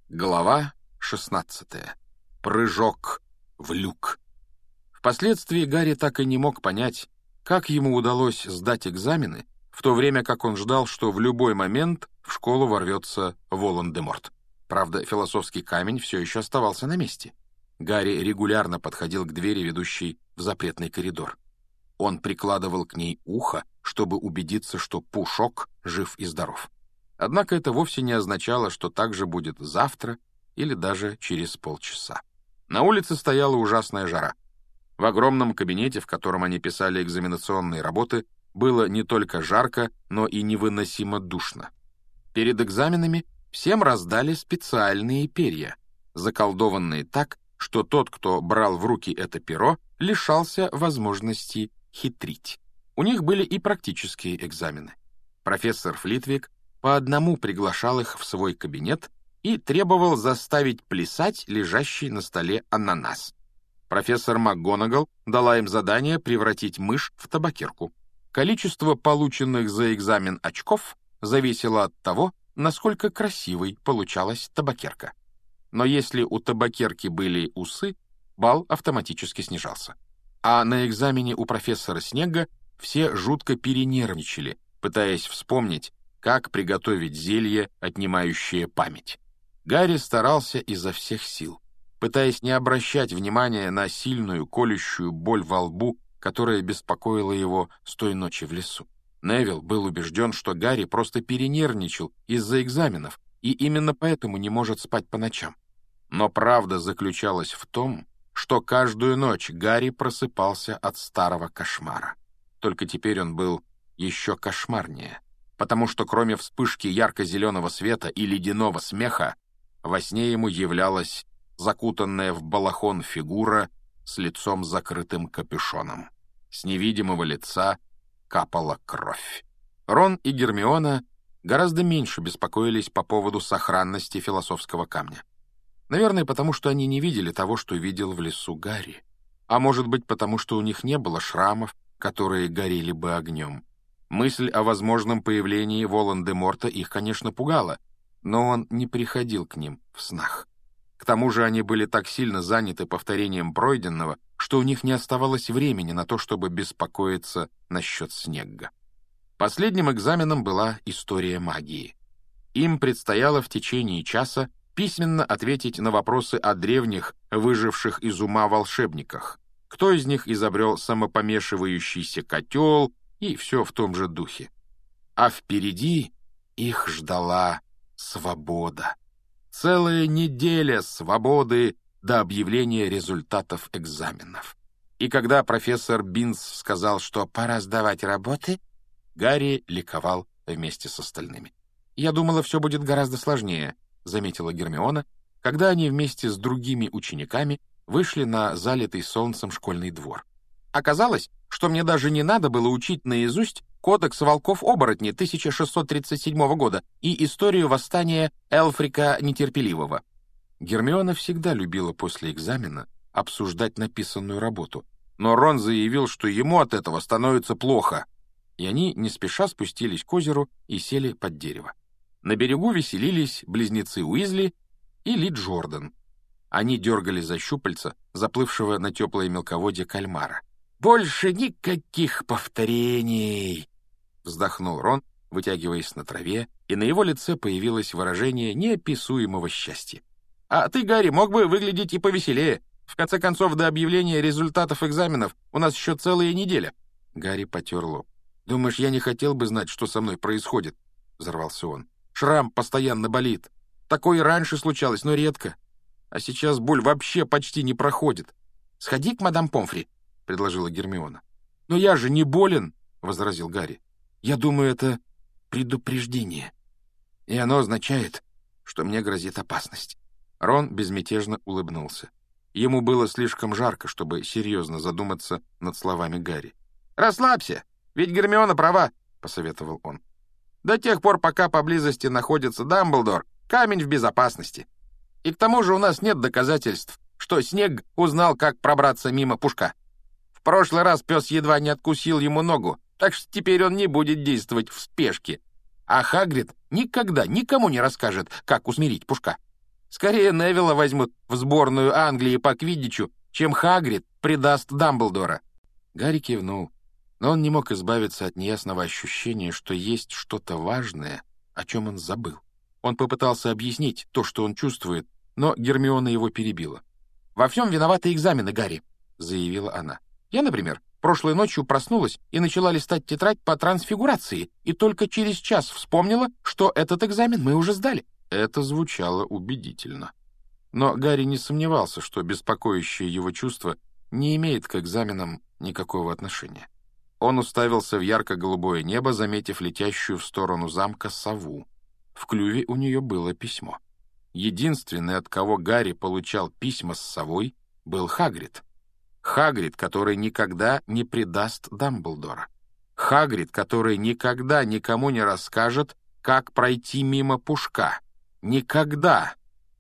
Глава 16. Прыжок в люк. Впоследствии Гарри так и не мог понять, как ему удалось сдать экзамены, в то время как он ждал, что в любой момент в школу ворвется Волан-де-Морт. Правда, философский камень все еще оставался на месте. Гарри регулярно подходил к двери, ведущей в запретный коридор. Он прикладывал к ней ухо, чтобы убедиться, что Пушок жив и здоров. Однако это вовсе не означало, что так же будет завтра или даже через полчаса. На улице стояла ужасная жара. В огромном кабинете, в котором они писали экзаменационные работы, было не только жарко, но и невыносимо душно. Перед экзаменами всем раздали специальные перья, заколдованные так, что тот, кто брал в руки это перо, лишался возможности хитрить. У них были и практические экзамены. Профессор Флитвик по одному приглашал их в свой кабинет и требовал заставить плясать лежащий на столе ананас. Профессор МакГонагал дала им задание превратить мышь в табакерку. Количество полученных за экзамен очков зависело от того, насколько красивой получалась табакерка. Но если у табакерки были усы, балл автоматически снижался. А на экзамене у профессора Снегга все жутко перенервничали, пытаясь вспомнить, как приготовить зелье, отнимающее память. Гарри старался изо всех сил, пытаясь не обращать внимания на сильную колющую боль во лбу, которая беспокоила его с той ночи в лесу. Невилл был убежден, что Гарри просто перенервничал из-за экзаменов и именно поэтому не может спать по ночам. Но правда заключалась в том, что каждую ночь Гарри просыпался от старого кошмара. Только теперь он был еще кошмарнее, потому что кроме вспышки ярко-зеленого света и ледяного смеха, во сне ему являлась закутанная в балахон фигура с лицом закрытым капюшоном. С невидимого лица капала кровь. Рон и Гермиона гораздо меньше беспокоились по поводу сохранности философского камня. Наверное, потому что они не видели того, что видел в лесу Гарри. А может быть, потому что у них не было шрамов, которые горели бы огнем. Мысль о возможном появлении Волан-де-Морта их, конечно, пугала, но он не приходил к ним в снах. К тому же они были так сильно заняты повторением пройденного, что у них не оставалось времени на то, чтобы беспокоиться насчет Снегга. Последним экзаменом была история магии. Им предстояло в течение часа письменно ответить на вопросы о древних, выживших из ума волшебниках. Кто из них изобрел самопомешивающийся котел, и все в том же духе. А впереди их ждала свобода. Целая неделя свободы до объявления результатов экзаменов. И когда профессор Бинс сказал, что пора сдавать работы, Гарри ликовал вместе с остальными. «Я думала, все будет гораздо сложнее», — заметила Гермиона, когда они вместе с другими учениками вышли на залитый солнцем школьный двор. «Оказалось, что мне даже не надо было учить наизусть Кодекс волков-оборотней 1637 года и историю восстания Элфрика Нетерпеливого». Гермиона всегда любила после экзамена обсуждать написанную работу, но Рон заявил, что ему от этого становится плохо, и они не спеша спустились к озеру и сели под дерево. На берегу веселились близнецы Уизли и Ли Джордан. Они дергали за щупальца заплывшего на теплое мелководье кальмара. «Больше никаких повторений!» — вздохнул Рон, вытягиваясь на траве, и на его лице появилось выражение неописуемого счастья. «А ты, Гарри, мог бы выглядеть и повеселее. В конце концов, до объявления результатов экзаменов у нас еще целая неделя». Гарри потер лоб. «Думаешь, я не хотел бы знать, что со мной происходит?» — взорвался он. «Шрам постоянно болит. Такое и раньше случалось, но редко. А сейчас боль вообще почти не проходит. Сходи к мадам Помфри», — предложила Гермиона. «Но я же не болен», — возразил Гарри. «Я думаю, это предупреждение. И оно означает, что мне грозит опасность». Рон безмятежно улыбнулся. Ему было слишком жарко, чтобы серьезно задуматься над словами Гарри. «Расслабься, ведь Гермиона права», — посоветовал он. «До тех пор, пока поблизости находится Дамблдор, камень в безопасности. И к тому же у нас нет доказательств, что Снегг узнал, как пробраться мимо Пушка. В прошлый раз пес едва не откусил ему ногу, так что теперь он не будет действовать в спешке. А Хагрид никогда никому не расскажет, как усмирить Пушка». Скорее Невилла возьмут в сборную Англии по квиддичу, чем Хагрид предаст Дамблдора». Гарри кивнул, но он не мог избавиться от неясного ощущения, что есть что-то важное, о чем он забыл. Он попытался объяснить то, что он чувствует, но Гермиона его перебила. «Во всем виноваты экзамены, Гарри», — заявила она. «Я, например, прошлой ночью проснулась и начала листать тетрадь по трансфигурации, и только через час вспомнила, что этот экзамен мы уже сдали». Это звучало убедительно. Но Гарри не сомневался, что беспокоящее его чувство не имеет к экзаменам никакого отношения. Он уставился в ярко-голубое небо, заметив летящую в сторону замка сову. В клюве у нее было письмо. Единственный, от кого Гарри получал письма с совой, был Хагрид. Хагрид, который никогда не предаст Дамблдора. Хагрид, который никогда никому не расскажет, как пройти мимо Пушка. Никогда!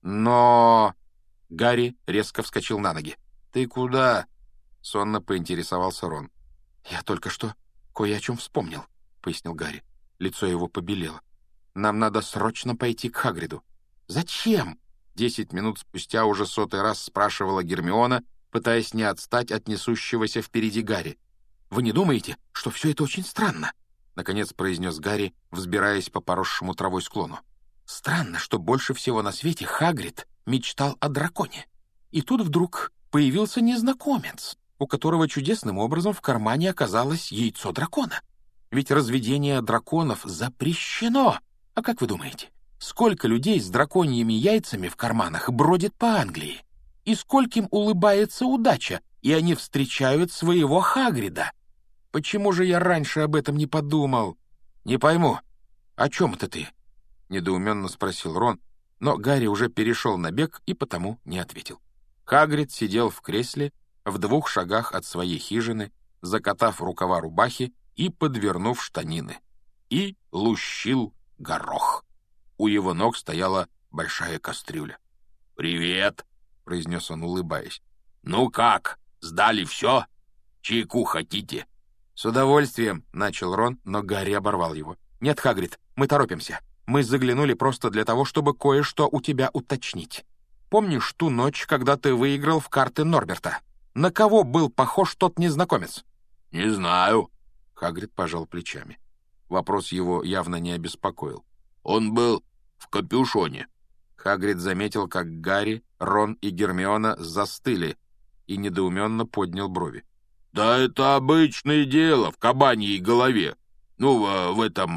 Но... Гарри резко вскочил на ноги. «Ты куда?» — сонно поинтересовался Рон. «Я только что кое о чем вспомнил», — пояснил Гарри. Лицо его побелело. «Нам надо срочно пойти к Хагриду». «Зачем?» — 10 минут спустя уже 100-й раз спрашивала Гермиона, пытаясь не отстать от несущегося впереди Гарри. «Вы не думаете, что все это очень странно?» — наконец произнес Гарри, взбираясь по поросшему травой склону. «Странно, что больше всего на свете Хагрид мечтал о драконе. И тут вдруг появился незнакомец, у которого чудесным образом в кармане оказалось яйцо дракона. Ведь разведение драконов запрещено. А как вы думаете, сколько людей с драконьими яйцами в карманах бродит по Англии? И скольким улыбается удача, и они встречают своего Хагрида? Почему же я раньше об этом не подумал? Не пойму, о чем это ты?» — недоуменно спросил Рон, но Гарри уже перешел на бег и потому не ответил. Хагрид сидел в кресле в 2 шагах от своей хижины, закатав рукава рубахи и подвернув штанины, и лущил горох. У его ног стояла большая кастрюля. «Привет!» — произнес он, улыбаясь. «Ну как, сдали все? Чайку хотите?» «С удовольствием», — начал Рон, но Гарри оборвал его. «Нет, Хагрид, мы торопимся. Мы заглянули просто для того, чтобы кое-что у тебя уточнить. Помнишь ту ночь, когда ты выиграл в карты Норберта? На кого был похож тот незнакомец?» «Не знаю», — Хагрид пожал плечами. Вопрос его явно не обеспокоил. «Он был в капюшоне». Хагрид заметил, как Гарри, Рон и Гермиона застыли и недоуменно поднял брови. «Да это обычное дело в кабаньей голове. Ну,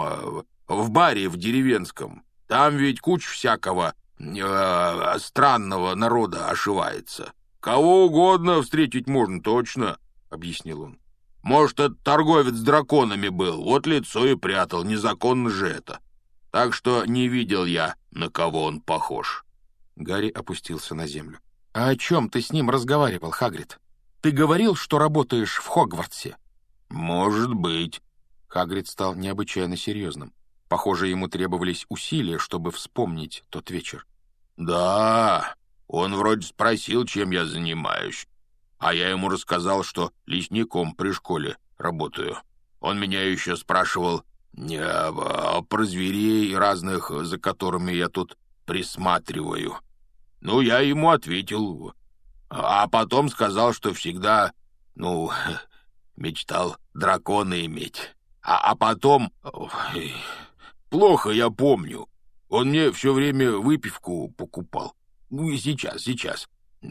в баре в деревенском. Там ведь куча всякого странного народа ошивается. Кого угодно встретить можно точно», — объяснил он. «Может, это торговец с драконами был, вот лицо и прятал, незаконно же это. Так что не видел я, на кого он похож». Гарри опустился на землю. «А о чем ты с ним разговаривал, Хагрид? Ты говорил, что работаешь в Хогвартсе?» «Может быть». Хагрид стал необычайно серьезным. Похоже, ему требовались усилия, чтобы вспомнить тот вечер. «Да, он вроде спросил, чем я занимаюсь. А я ему рассказал, что лесником при школе работаю. Он меня еще спрашивал про зверей разных, за которыми я тут присматриваю. Ну, я ему ответил, а потом сказал, что всегда, мечтал дракона иметь. А потом... Плохо я помню. Он мне все время выпивку покупал. Ну и сейчас.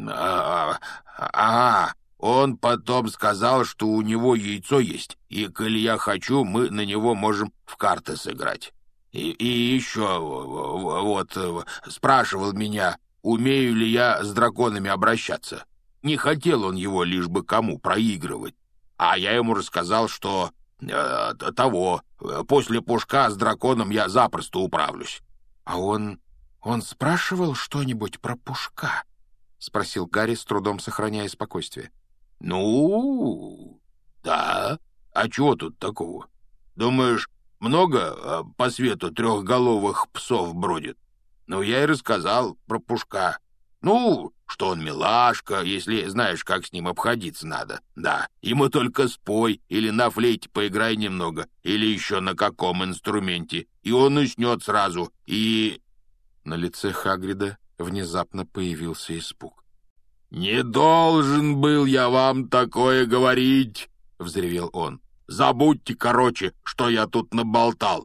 Он потом сказал, что у него яйцо есть, и, коли я хочу, мы на него можем в карты сыграть. И еще спрашивал меня, умею ли я с драконами обращаться. Не хотел он его лишь бы кому проигрывать. А я ему рассказал, что после Пушка с драконом я запросто управлюсь. А он спрашивал что-нибудь про Пушка? — спросил Гарри, с трудом сохраняя спокойствие. «Ну, да. А чего тут такого? Думаешь, много по свету трехголовых псов бродит? Ну, я и рассказал про Пушка. Ну, что он милашка, если знаешь, как с ним обходиться надо. Да, ему только спой или на флейте поиграй немного, или еще на каком инструменте, и он уснет сразу, и...» На лице Хагрида внезапно появился испуг. «Не должен был я вам такое говорить!» — взревел он. «Забудьте, короче, что я тут наболтал!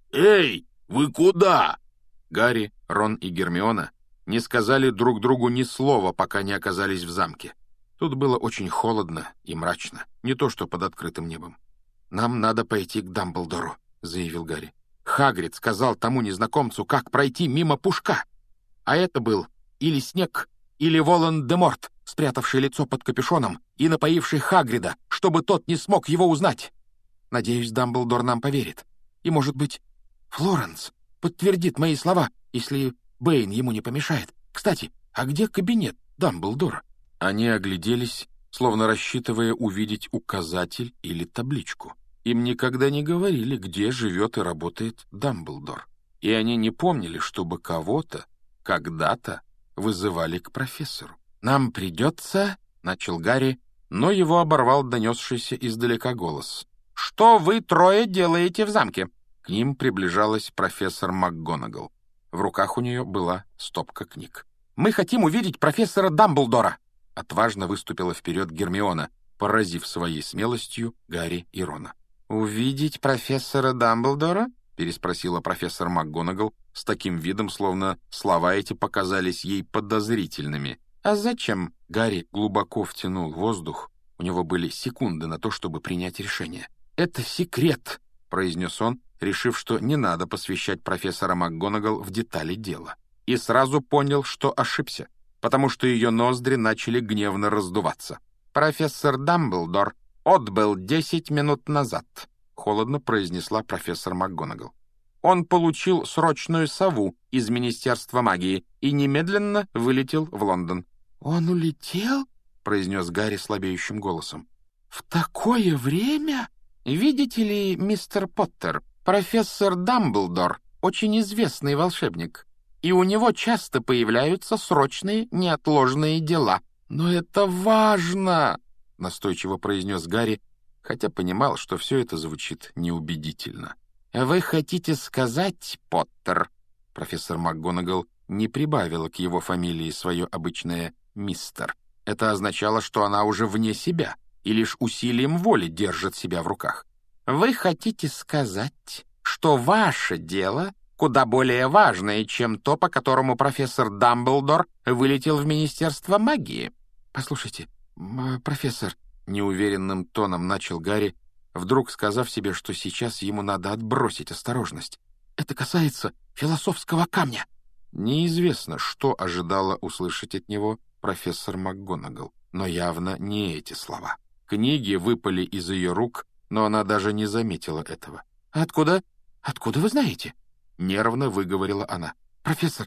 Эй, вы куда?» Гарри, Рон и Гермиона не сказали друг другу ни слова, пока не оказались в замке. Тут было очень холодно и мрачно, не то что под открытым небом. «Нам надо пойти к Дамблдору», — заявил Гарри. «Хагрид сказал тому незнакомцу, как пройти мимо Пушка. А это был или Снег, или Волан-де-Морт, спрятавший лицо под капюшоном и напоивший Хагрида, чтобы тот не смог его узнать. Надеюсь, Дамблдор нам поверит. И, может быть, Флоренс подтвердит мои слова, если Бэйн ему не помешает. Кстати, а где кабинет Дамблдора?» Они огляделись, словно рассчитывая увидеть указатель или табличку. Им никогда не говорили, где живет и работает Дамблдор. И они не помнили, чтобы кого-то когда-то вызывали к профессору. «Нам придется...» — начал Гарри, но его оборвал донесшийся издалека голос. «Что вы трое делаете в замке?» К ним приближалась профессор МакГонагал. В руках у нее была стопка книг. «Мы хотим увидеть профессора Дамблдора!» Отважно выступила вперед Гермиона, поразив своей смелостью Гарри и Рона. «Увидеть профессора Дамблдора?» — переспросила профессор МакГонагал с таким видом, словно слова эти показались ей подозрительными. «А зачем?» Гарри глубоко втянул воздух. У него были секунды на то, чтобы принять решение. «Это секрет!» — произнес он, решив, что не надо посвящать профессора МакГонагал в детали дела. И сразу понял, что ошибся, потому что ее ноздри начали гневно раздуваться. «Профессор Дамблдор отбыл 10 минут назад», — холодно произнесла профессор МакГонагал. «Он получил срочную сову из Министерства магии и немедленно вылетел в Лондон». «Он улетел?» — произнес Гарри слабеющим голосом. «В такое время?» «Видите ли, мистер Поттер, профессор Дамблдор очень известный волшебник, и у него часто появляются срочные, неотложные дела». «Но это важно!» — настойчиво произнес Гарри, хотя понимал, что все это звучит неубедительно. «Вы хотите сказать, Поттер?» Профессор МакГонагал не прибавила к его фамилии свое обычное «мистер». Это означало, что она уже вне себя и лишь усилием воли держит себя в руках. «Вы хотите сказать, что ваше дело куда более важное, чем то, по которому профессор Дамблдор вылетел в Министерство магии?» «Послушайте, профессор», — неуверенным тоном начал Гарри, вдруг сказав себе, что сейчас ему надо отбросить осторожность. «Это касается философского камня». Неизвестно, что ожидала услышать от него профессор МакГонагал, но явно не эти слова. Книги выпали из ее рук, но она даже не заметила этого. «Откуда вы знаете?» — нервно выговорила она. «Профессор,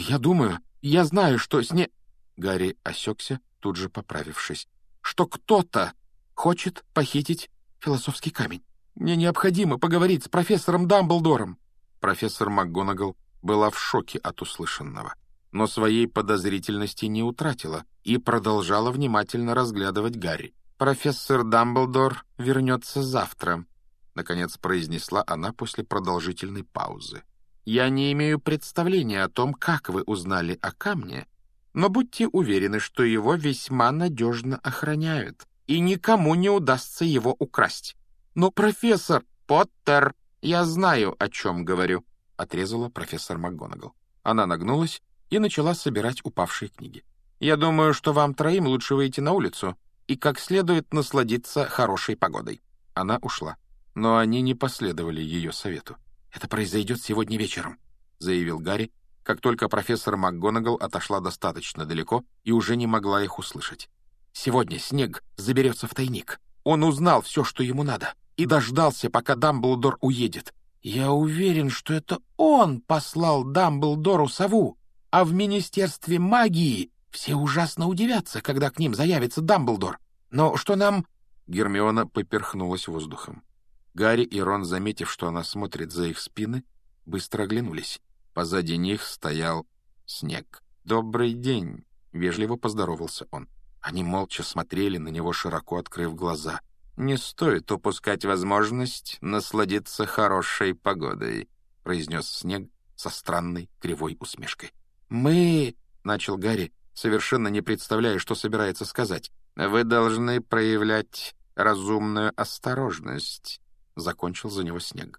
я знаю, что Гарри осекся, тут же поправившись. «Что кто-то хочет похитить философский камень. Мне необходимо поговорить с профессором Дамблдором». Профессор МакГонагал была в шоке от услышанного, но своей подозрительности не утратила и продолжала внимательно разглядывать Гарри. «Профессор Дамблдор вернется завтра», — наконец произнесла она после продолжительной паузы. «Я не имею представления о том, как вы узнали о камне, но будьте уверены, что его весьма надежно охраняют, и никому не удастся его украсть». «Но, профессор Поттер, я знаю, о чем говорю», — отрезала профессор МакГонагал. Она нагнулась и начала собирать упавшие книги. «Я думаю, что вам троим лучше выйти на улицу и как следует насладиться хорошей погодой». Она ушла, но они не последовали ее совету. «Это произойдет сегодня вечером», — заявил Гарри, как только профессор МакГонагал отошла достаточно далеко и уже не могла их услышать. «Сегодня Снег заберется в тайник. Он узнал все, что ему надо, и дождался, пока Дамблдор уедет. Я уверен, что это он послал Дамблдору сову, а в Министерстве магии все ужасно удивятся, когда к ним заявится Дамблдор. Но что нам...» Гермиона поперхнулась воздухом. Гарри и Рон, заметив, что она смотрит за их спины, быстро оглянулись. Позади них стоял Снег. «Добрый день!» — вежливо поздоровался он. Они молча смотрели на него, широко открыв глаза. «Не стоит упускать возможность насладиться хорошей погодой», — произнес Снег со странной кривой усмешкой. «Мы — начал Гарри, совершенно не представляя, что собирается сказать. «Вы должны проявлять разумную осторожность», — закончил за него Снег.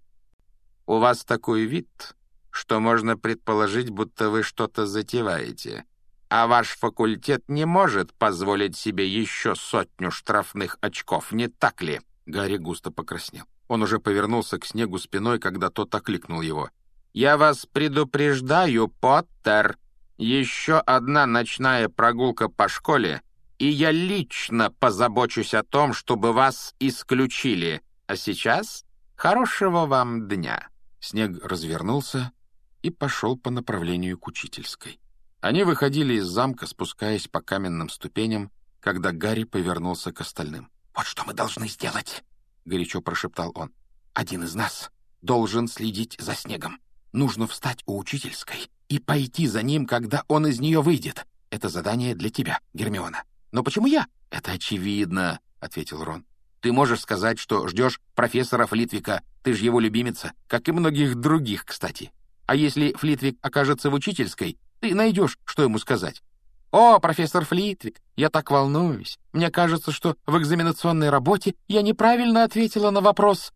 «У вас такой вид, что можно предположить, будто вы что-то затеваете, а ваш факультет не может позволить себе еще 100 штрафных очков, не так ли?» Гарри густо покраснел. Он уже повернулся к Снегу спиной, когда тот окликнул его. «Я вас предупреждаю, Поттер, еще одна ночная прогулка по школе, и я лично позабочусь о том, чтобы вас исключили. А сейчас хорошего вам дня». Снег развернулся и пошел по направлению к учительской. Они выходили из замка, спускаясь по каменным ступеням, когда Гарри повернулся к остальным. «Вот что мы должны сделать», — горячо прошептал он. «Один из нас должен следить за Снегом. Нужно встать у учительской и пойти за ним, когда он из нее выйдет. Это задание для тебя, Гермиона». «Но почему я?» «Это очевидно», — ответил Рон. «Ты можешь сказать, что ждешь профессора Флитвика. Ты же его любимица, как и многих других, кстати. А если Флитвик окажется в учительской, ты найдешь, что ему сказать». «О, профессор Флитвик, я так волнуюсь. Мне кажется, что в экзаменационной работе я неправильно ответила на вопрос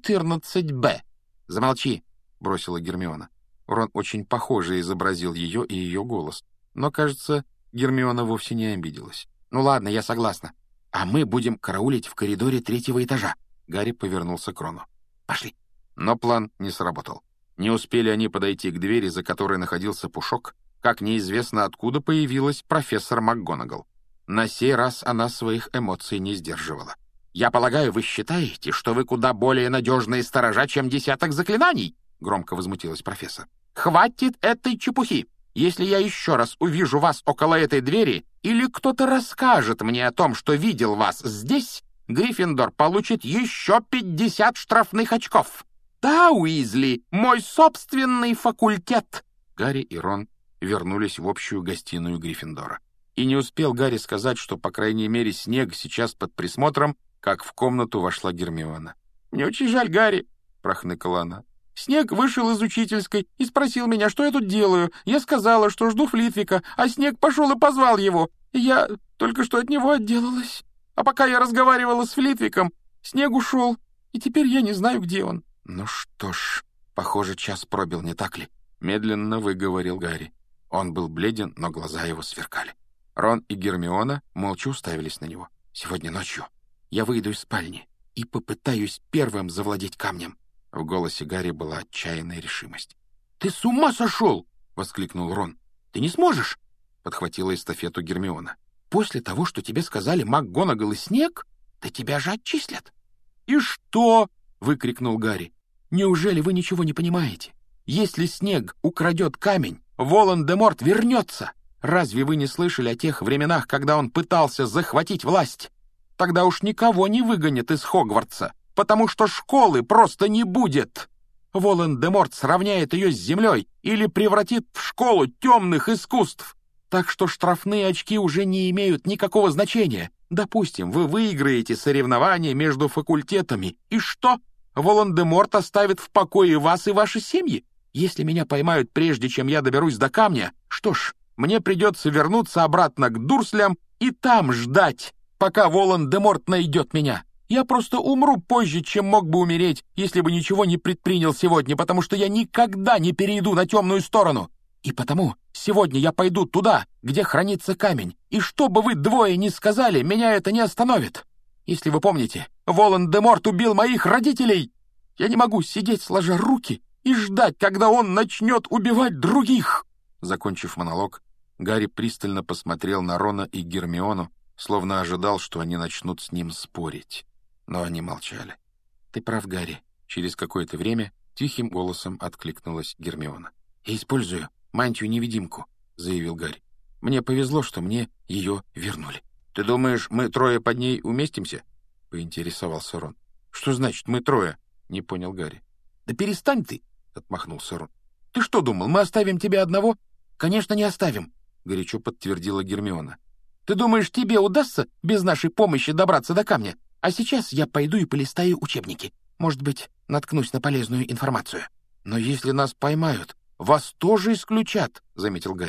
14Б». «Замолчи», — бросила Гермиона. Рон очень похоже изобразил ее и ее голос. Но, кажется, Гермиона вовсе не обиделась. «Ну ладно, я согласна. А мы будем караулить в коридоре 3-го этажа». Гарри повернулся к Рону. «Пошли». Но план не сработал. Не успели они подойти к двери, за которой находился Пушок, как неизвестно откуда появилась профессор МакГонагал. На сей раз она своих эмоций не сдерживала. «Я полагаю, вы считаете, что вы куда более надежные сторожа, чем десяток заклинаний?» — громко возмутилась профессор. «Хватит этой чепухи! Если я еще раз увижу вас около этой двери, или кто-то расскажет мне о том, что видел вас здесь, Гриффиндор получит еще 50 штрафных очков. Да, Уизли, мой собственный факультет!» Гарри и Рон вернулись в общую гостиную Гриффиндора. И не успел Гарри сказать, что, по крайней мере, Снег сейчас под присмотром, как в комнату вошла Гермиона. «Мне очень жаль, Гарри», — прохныкала она. «Снег вышел из учительской и спросил меня, что я тут делаю. Я сказала, что жду Флитвика, а Снег пошел и позвал его. И я только что от него отделалась. А пока я разговаривала с Флитвиком, Снег ушел, и теперь я не знаю, где он». «Ну что ж, похоже, час пробил, не так ли?» — медленно выговорил Гарри. Он был бледен, но глаза его сверкали. Рон и Гермиона молча уставились на него. «Сегодня ночью я выйду из спальни и попытаюсь первым завладеть камнем». В голосе Гарри была отчаянная решимость. «Ты с ума сошел!» — воскликнул Рон. «Ты не сможешь!» — подхватила эстафету Гермиона. «После того, что тебе сказали МакГонагал и Снег, да тебя же отчислят!» «И что?» — выкрикнул Гарри. «Неужели вы ничего не понимаете? Если Снег украдет камень, Волан-де-Морт вернется! Разве вы не слышали о тех временах, когда он пытался захватить власть? Тогда уж никого не выгонят из Хогвартса, потому что школы просто не будет. Волан-де-Морт сравняет ее с землей или превратит в школу темных искусств. Так что штрафные очки уже не имеют никакого значения. Допустим, вы выиграете соревнования между факультетами. И что? Волан-де-Морт оставит в покое вас и ваши семьи? Если меня поймают прежде, чем я доберусь до камня, что ж, мне придется вернуться обратно к Дурслям и там ждать, пока Волан-де-Морт найдет меня. Я просто умру позже, чем мог бы умереть, если бы ничего не предпринял сегодня, потому что я никогда не перейду на темную сторону. И потому сегодня я пойду туда, где хранится камень, и что бы вы двое ни сказали, меня это не остановит. Если вы помните, Волан-де-Морт убил моих родителей. Я не могу сидеть сложа руки и ждать, когда он начнет убивать других». Закончив монолог, Гарри пристально посмотрел на Рона и Гермиону, словно ожидал, что они начнут с ним спорить. Но они молчали. «Ты прав, Гарри», — через какое-то время тихим голосом откликнулась Гермиона. «Я использую мантию-невидимку», — заявил Гарри. «Мне повезло, что мне ее вернули». «Ты думаешь, мы трое под ней уместимся?» — поинтересовался Рон. «Что значит «мы трое»?» — не понял Гарри. «Да перестань ты!» — отмахнулся Рон. «Ты что думал, мы оставим тебя одного?» «Конечно, не оставим», — горячо подтвердила Гермиона. «Ты думаешь, тебе удастся без нашей помощи добраться до камня? А сейчас я пойду и полистаю учебники. Может быть, наткнусь на полезную информацию». «Но если нас поймают, вас тоже исключат», — заметил Гарри.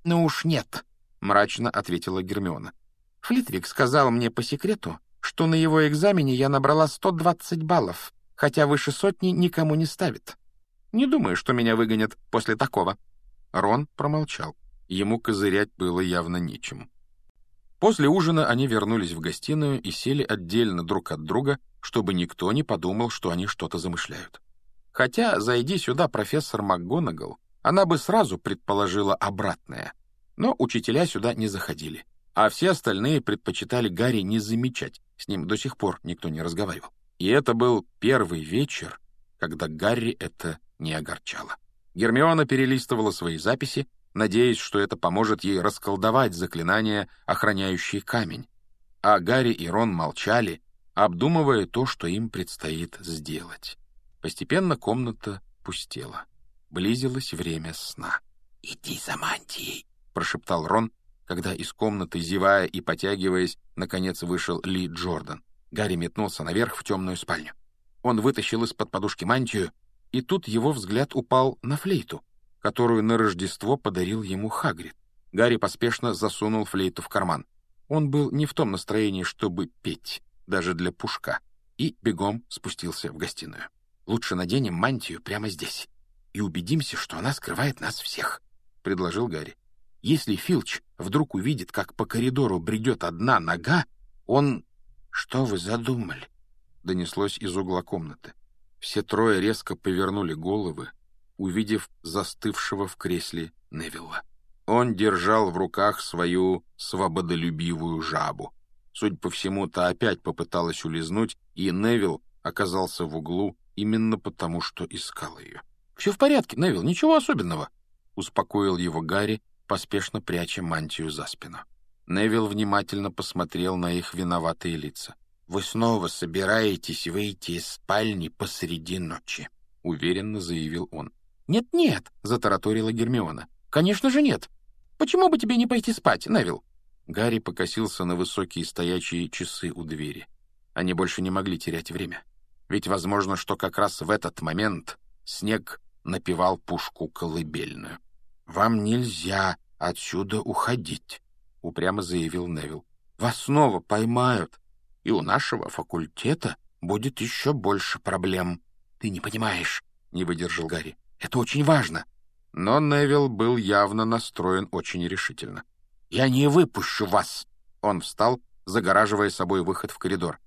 «Ну уж нет», — мрачно ответила Гермиона. «Флитвик сказал мне по секрету, что на его экзамене я набрала 120 баллов, хотя выше сотни никому не ставит. Не думаю, что меня выгонят после такого». Рон промолчал. Ему козырять было явно нечем. После ужина они вернулись в гостиную и сели отдельно друг от друга, чтобы никто не подумал, что они что-то замышляют. Хотя, зайди сюда профессор МакГонагал, она бы сразу предположила обратное. Но учителя сюда не заходили, а все остальные предпочитали Гарри не замечать, с ним до сих пор никто не разговаривал. И это был первый вечер, когда Гарри это не огорчало. Гермиона перелистывала свои записи, надеясь, что это поможет ей расколдовать заклинание, охраняющее камень. А Гарри и Рон молчали, обдумывая то, что им предстоит сделать. Постепенно комната пустела. Близилось время сна. «Иди за мантией», — прошептал Рон, когда из комнаты, зевая и потягиваясь, наконец вышел Ли Джордан. Гарри метнулся наверх в темную спальню. Он вытащил из-под подушки мантию, и тут его взгляд упал на флейту, которую на Рождество подарил ему Хагрид. Гарри поспешно засунул флейту в карман. Он был не в том настроении, чтобы петь, даже для пушка, и бегом спустился в гостиную. «Лучше наденем мантию прямо здесь и убедимся, что она скрывает нас всех», — предложил Гарри. «Если Филч вдруг увидит, как по коридору бредет одна нога, он...» «Что вы задумали?» — донеслось из угла комнаты. Все трое резко повернули головы, увидев застывшего в кресле Невилла. Он держал в руках свою свободолюбивую жабу. Судя по всему, та опять попыталась улизнуть, и Невилл оказался в углу именно потому, что искал ее. «Все в порядке, Невилл, ничего особенного», — успокоил его Гарри, поспешно пряча мантию за спину. Невилл внимательно посмотрел на их виноватые лица. «Вы снова собираетесь выйти из спальни посреди ночи», — уверенно заявил он. «Нет-нет», — затараторила Гермиона. «Конечно же нет. Почему бы тебе не пойти спать, Невилл?» Гарри покосился на высокие стоячие часы у двери. Они больше не могли терять время. Ведь возможно, что как раз в этот момент Снег напевал Пушку колыбельную. «Вам нельзя отсюда уходить», — упрямо заявил Невилл. «Вас снова поймают, и у нашего факультета будет еще больше проблем». «Ты не понимаешь», — не выдержал Гарри. «Это очень важно». Но Невилл был явно настроен очень решительно. «Я не выпущу вас!» Он встал, загораживая собой выход в коридор.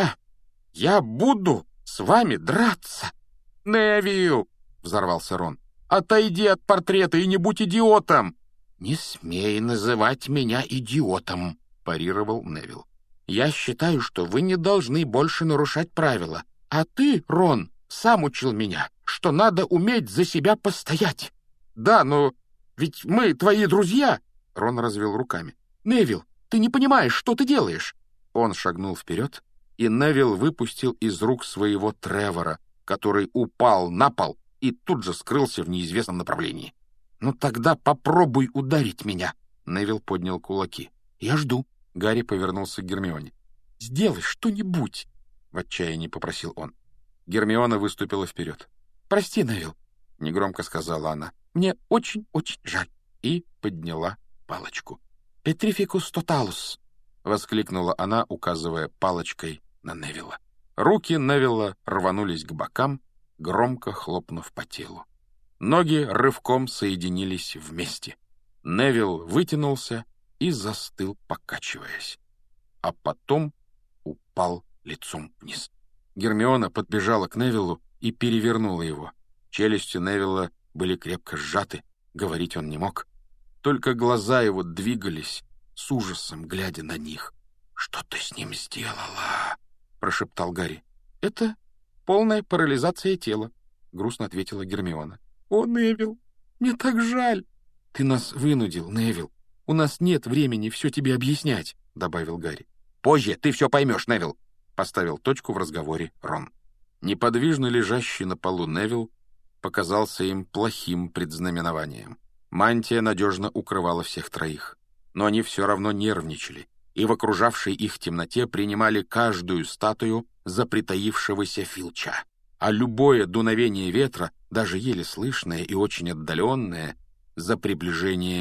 «Я буду с вами драться!» «Невилл!» — взорвался Рон. «Отойди от портрета и не будь идиотом!» «Не смей называть меня идиотом!» — парировал Невилл. «Я считаю, что вы не должны больше нарушать правила. А ты, Рон, сам учил меня, что надо уметь за себя постоять». «Да, но ведь мы твои друзья!» Рон развел руками. «Невилл, ты не понимаешь, что ты делаешь!» Он шагнул вперед, и Невилл выпустил из рук своего Тревора, который упал на пол и тут же скрылся в неизвестном направлении. «Ну тогда попробуй ударить меня!» Невилл поднял кулаки. «Я жду!» Гарри повернулся к Гермионе. «Сделай что-нибудь!» — в отчаянии попросил он. Гермиона выступила вперед. «Прости, Невилл!» — негромко сказала она. «Мне очень-очень жаль!» И подняла палочку. «Петрификус тоталус!» — воскликнула она, указывая палочкой на Невилла. Руки Невилла рванулись к бокам, громко хлопнув по телу. Ноги рывком соединились вместе. Невилл вытянулся и застыл, покачиваясь. А потом упал лицом вниз. Гермиона подбежала к Невиллу и перевернула его. Челюсти Невилла были крепко сжаты, говорить он не мог. Только глаза его двигались, с ужасом глядя на них. «Что ты с ним сделала?» — прошептал Гарри. «Это полная парализация тела», — грустно ответила Гермиона. «О, Невилл, мне так жаль!» «Ты нас вынудил, Невилл. У нас нет времени все тебе объяснять», — добавил Гарри. «Позже ты все поймешь, Невилл», — поставил точку в разговоре Рон. Неподвижно лежащий на полу Невилл показался им плохим предзнаменованием. Мантия надежно укрывала всех троих. Но они все равно нервничали, и в окружавшей их темноте принимали каждую статую за притаившегося Филча. А любое дуновение ветра, даже еле слышное и очень отдаленное, за приближение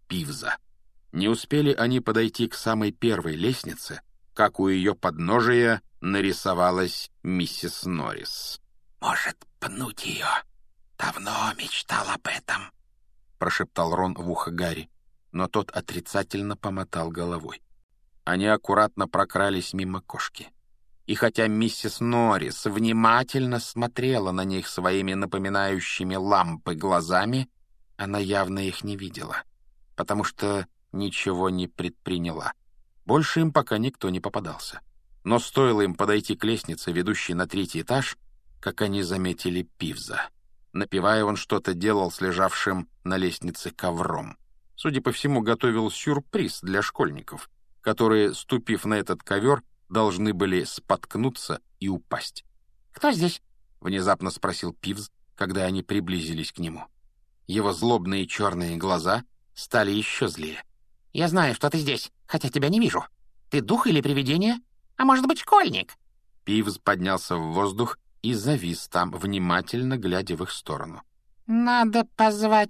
Пивза. Не успели они подойти к самой первой лестнице, как у ее подножия нарисовалась миссис Норрис. «Может, пнуть ее? Давно мечтал об этом», — прошептал Рон в ухо Гарри, но тот отрицательно помотал головой. Они аккуратно прокрались мимо кошки. И хотя миссис Норрис внимательно смотрела на них своими напоминающими лампы глазами, она явно их не видела, потому что ничего не предприняла. Больше им пока никто не попадался. Но стоило им подойти к лестнице, ведущей на 3-й этаж, как они заметили Пивза. Напевая, он что-то делал с лежавшим на лестнице ковром. Судя по всему, готовил сюрприз для школьников, которые, ступив на этот ковер, должны были споткнуться и упасть. «Кто здесь?» — внезапно спросил Пивз, когда они приблизились к нему. Его злобные черные глаза стали еще злее. «Я знаю, что ты здесь, хотя тебя не вижу. Ты дух или привидение? А может быть, школьник?» Пивз поднялся в воздух и завис там, внимательно глядя в их сторону. «Надо позвать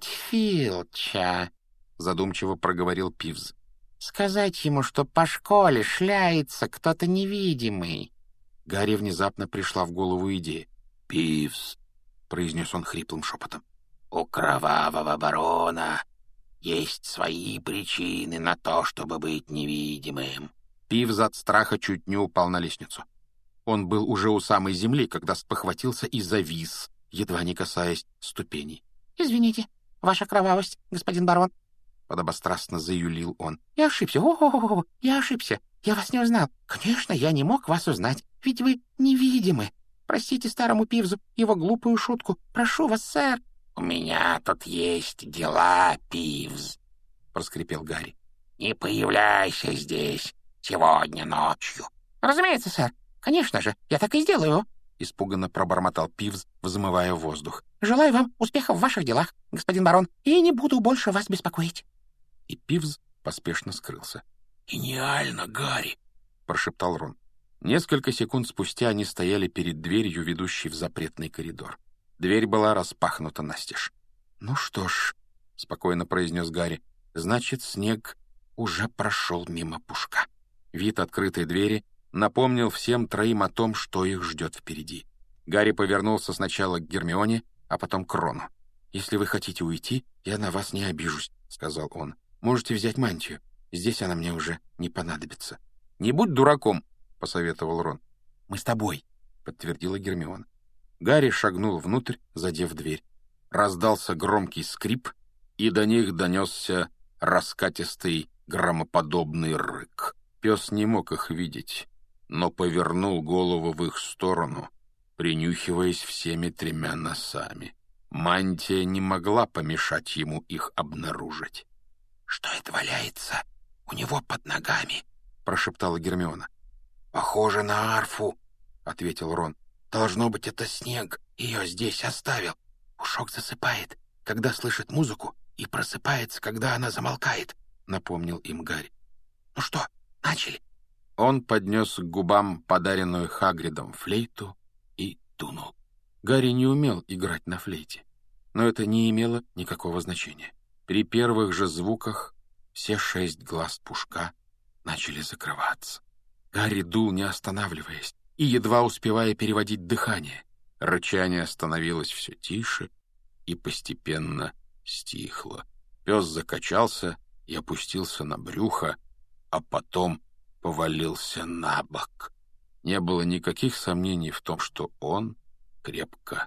Филча», — задумчиво проговорил Пивз. «Сказать ему, что по школе шляется кто-то невидимый». Гарри внезапно пришла в голову идея. «Пивз», — произнес он хриплым шепотом. «У кровавого барона есть свои причины на то, чтобы быть невидимым». Пивз от страха чуть не упал на лестницу. Он был уже у самой земли, когда спохватился и завис, едва не касаясь ступеней. «Извините, ваша кровавость, господин барон», — подобострастно заюлил он. «Я ошибся, о-о-о, я ошибся, я вас не узнал. Конечно, я не мог вас узнать, ведь вы невидимы. Простите старому Пивзу его глупую шутку. Прошу вас, сэр». «У меня тут есть дела, Пивз», — проскрипел Гарри. «Не появляйся здесь сегодня ночью». «Разумеется, сэр. Конечно же, я так и сделаю», — испуганно пробормотал Пивз, взмывая воздух. «Желаю вам успехов в ваших делах, господин барон, и не буду больше вас беспокоить». И Пивз поспешно скрылся. «Гениально, Гарри!» — прошептал Рон. Несколько секунд спустя они стояли перед дверью, ведущей в запретный коридор. Дверь была распахнута настежь. «Ну что ж», — спокойно произнес Гарри, — «значит, снег уже прошел мимо Пушка». Вид открытой двери напомнил всем троим о том, что их ждет впереди. Гарри повернулся сначала к Гермионе, а потом к Рону. «Если вы хотите уйти, я на вас не обижусь», — сказал он. «Можете взять мантию. Здесь она мне уже не понадобится». «Не будь дураком», — посоветовал Рон. «Мы с тобой», — подтвердила Гермиона. Гарри шагнул внутрь, задев дверь. Раздался громкий скрип, и до них донесся раскатистый громоподобный рык. Пес не мог их видеть, но повернул голову в их сторону, принюхиваясь всеми 3 носами. Мантия не могла помешать ему их обнаружить. «Что это валяется у него под ногами?» — прошептала Гермиона. «Похоже на арфу», — ответил Рон. «Должно быть, это снег ее здесь оставил. Пушок засыпает, когда слышит музыку, и просыпается, когда она замолкает», — напомнил им Гарри. «Ну что, начали?» Он поднес к губам подаренную Хагридом флейту и дунул. Гарри не умел играть на флейте, но это не имело никакого значения. При первых же звуках все 6 глаз Пушка начали закрываться. Гарри дул, не останавливаясь, и едва успевая переводить дыхание. Рычание становилось все тише и постепенно стихло. Пес закачался и опустился на брюхо, а потом повалился на бок. Не было никаких сомнений в том, что он крепко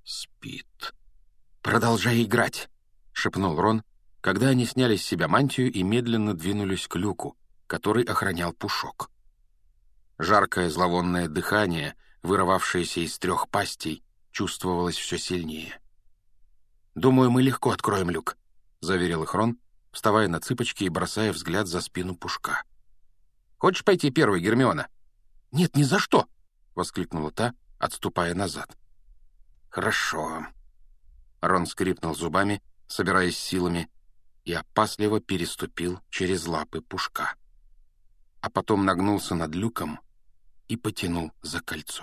спит. «Продолжай играть!» — шепнул Рон, когда они сняли с себя мантию и медленно двинулись к люку, который охранял Пушок. Жаркое зловонное дыхание, вырывавшееся из 3 пастей, чувствовалось все сильнее. «Думаю, мы легко откроем люк», — заверил их Рон, вставая на цыпочки и бросая взгляд за спину Пушка. «Хочешь пойти первой, Гермиона?» «Нет, ни за что!» — воскликнула та, отступая назад. «Хорошо». Рон скрипнул зубами, собираясь силами, и опасливо переступил через лапы Пушка. А потом нагнулся над люком и потянул за кольцо.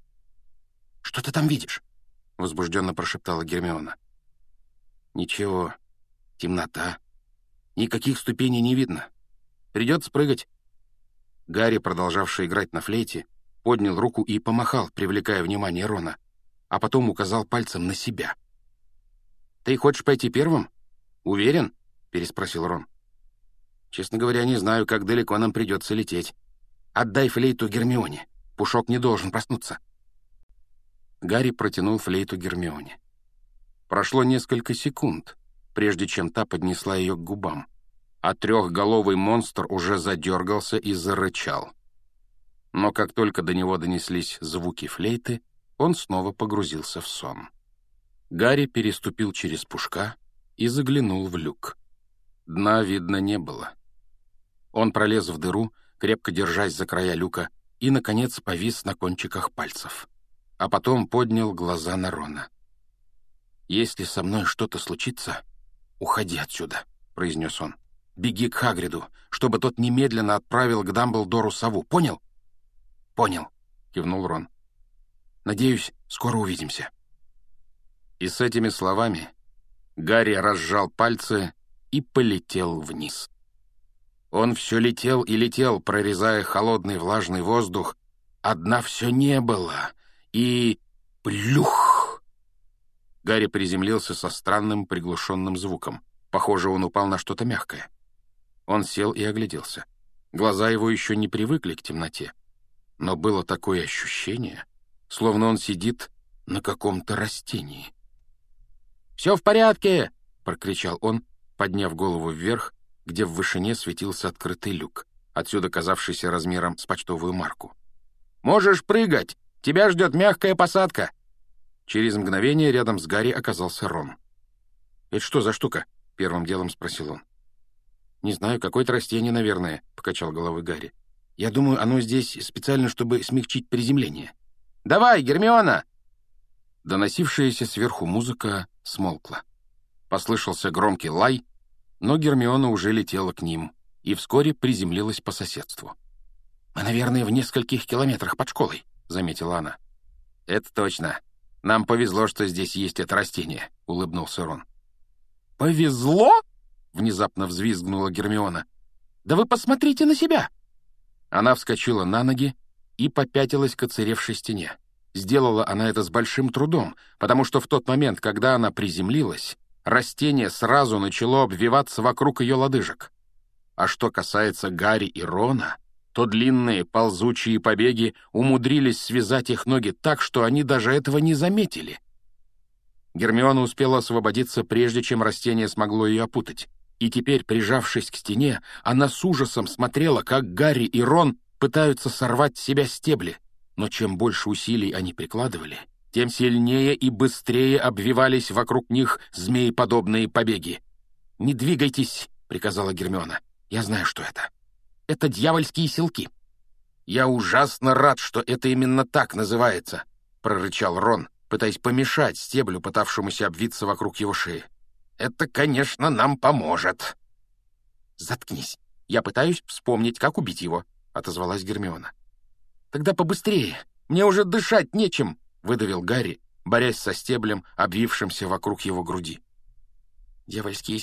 «Что ты там видишь?» — возбужденно прошептала Гермиона. «Ничего, темнота. Никаких ступеней не видно. Придется прыгать». Гарри, продолжавший играть на флейте, поднял руку и помахал, привлекая внимание Рона, а потом указал пальцем на себя. «Ты хочешь пойти первым? Уверен?» — переспросил Рон. «Честно говоря, не знаю, как далеко нам придется лететь. Отдай флейту Гермионе. Пушок не должен проснуться». Гарри протянул флейту Гермионе. Прошло несколько секунд, прежде чем та поднесла ее к губам, а трехголовый монстр уже задергался и зарычал. Но как только до него донеслись звуки флейты, он снова погрузился в сон. Гарри переступил через Пушка и заглянул в люк. Дна видно не было. Он пролез в дыру, крепко держась за края люка, и, наконец, повис на кончиках пальцев. А потом поднял глаза на Рона. «Если со мной что-то случится, уходи отсюда», — произнес он. «Беги к Хагриду, чтобы тот немедленно отправил к Дамблдору сову. Понял?» «Понял», — кивнул Рон. «Надеюсь, скоро увидимся». И с этими словами Гарри разжал пальцы и полетел вниз. Он все летел и летел, прорезая холодный влажный воздух, а дна все не было, и плюх! Гарри приземлился со странным приглушенным звуком. Похоже, он упал на что-то мягкое. Он сел и огляделся. Глаза его еще не привыкли к темноте, но было такое ощущение, словно он сидит на каком-то растении. «Все в порядке!» — прокричал он, подняв голову вверх, где в вышине светился открытый люк, отсюда казавшийся размером с почтовую марку. «Можешь прыгать! Тебя ждет мягкая посадка!» Через мгновение рядом с Гарри оказался Рон. «Это что за штука?» — первым делом спросил он. «Не знаю, какое-то растение, наверное», — покачал головой Гарри. «Я думаю, оно здесь специально, чтобы смягчить приземление». «Давай, Гермиона!» Доносившаяся сверху музыка смолкла. Послышался громкий лай, но Гермиона уже летела к ним и вскоре приземлилась по соседству. «Мы, наверное, в нескольких километрах под школой», — заметила она. «Это точно. Нам повезло, что здесь есть это растение», — улыбнулся Рон. «Повезло?» — внезапно взвизгнула Гермиона. «Да вы посмотрите на себя!» Она вскочила на ноги и попятилась к оцаревшей стене. Сделала она это с большим трудом, потому что в тот момент, когда она приземлилась, растение сразу начало обвиваться вокруг ее лодыжек. А что касается Гарри и Рона, то длинные ползучие побеги умудрились связать их ноги так, что они даже этого не заметили. Гермиона успела освободиться, прежде чем растение смогло ее опутать, и теперь, прижавшись к стене, она с ужасом смотрела, как Гарри и Рон пытаются сорвать с себя стебли, но чем больше усилий они прикладывали, тем сильнее и быстрее обвивались вокруг них змееподобные побеги. «Не двигайтесь», — приказала Гермиона. «Я знаю, что это. Это дьявольские селки». «Я ужасно рад, что это именно так называется», — прорычал Рон, пытаясь помешать стеблю, пытавшемуся обвиться вокруг его шеи. «Это, конечно, нам поможет». «Заткнись. Я пытаюсь вспомнить, как убить его», — отозвалась Гермиона. «Тогда побыстрее. Мне уже дышать нечем», — выдавил Гарри, борясь со стеблем, обвившимся вокруг его груди. «Дьявольские